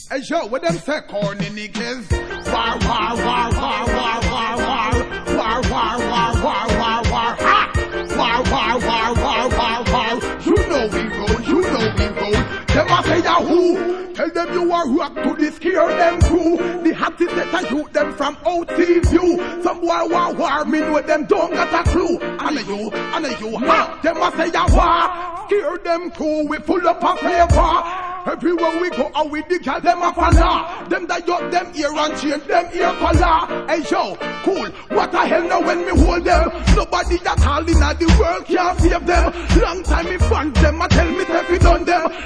Hey yo, what them say corny niggas? War, war, war, war, war, war, war. War, war, war, war, war, war. Ha! War, war, war, war, war, war. You know we roll, you know we roll. Them a say yahoo. Tell them you are rock to the scare them crew. The hottest that I shoot them from OT view. Some boy war, me know them don't got a clue. And you, ha! Them a say yahoo. Scare them crew, we full up a flavor. Everywhere we go, we dig at them up and them that up them ear and change them ear color. Hey yo, cool, what the hell now when me hold them? Nobody that all in the world can save them. Long time me front them, I tell me if we done them.